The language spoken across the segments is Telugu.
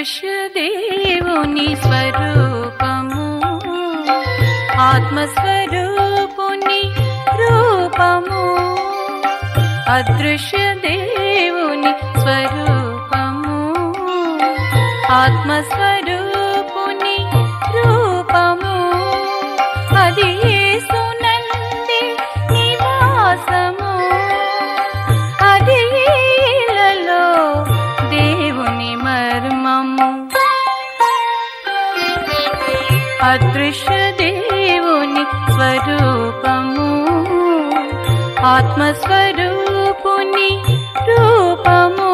అదృశ్య దేవుని స్వరూపము ఆత్మస్వరూపుని రూపము అదృశ్య దేవుని స్వరూపము ఆత్మస్వరూపుని రూపము అది యేసునందే నివాసము అది ఇలలో దేవుని మర్మము అదృశ్య దేవుని స్వరూపము ఆత్మస్వరూపుని రూపము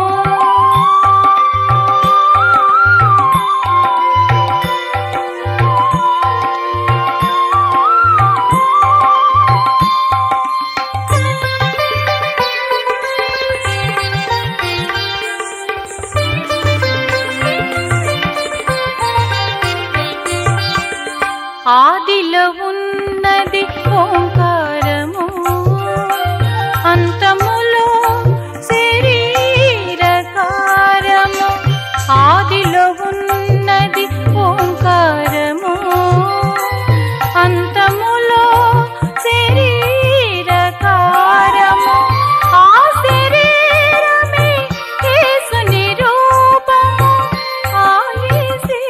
ఆదిలో ఉన్నది ఓంకారము అంతములో శరీరకారము ఆదిలో ఉన్నది ఓంకారము అంతములో శరీరకారము ఆ శరీరమే యేసుని రూపము ఆ యేసే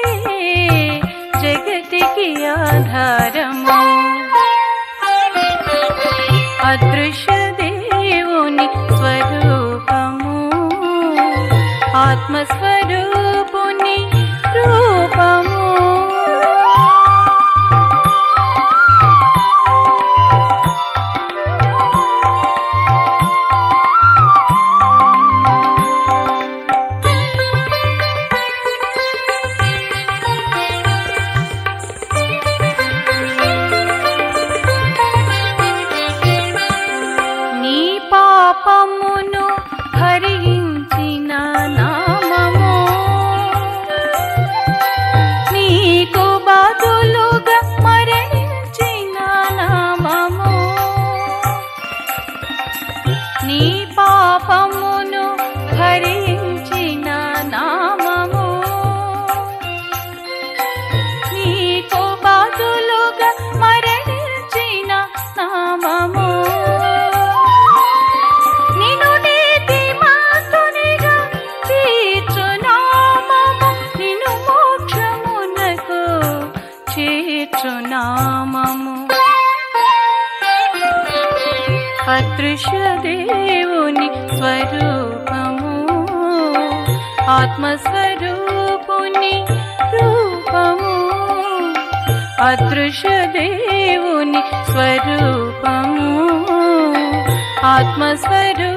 జగతికి ఆధారము అదృశ్య దేవుని స్వరూపము ఆత్మస్వరూపుని రూపము పాపమును హరించిన నామము నీకు బదులుగా మరణించిన నామము నీ పాపమును హరించిన నామము నీకు బదులుగా మరణించిన నామము నామము అదృశ్య దేవుని స్వరూపము ఆత్మస్వరూపుని రూపము అదృశ్య దేవుని స్వరూపము ఆత్మస్వరూపుని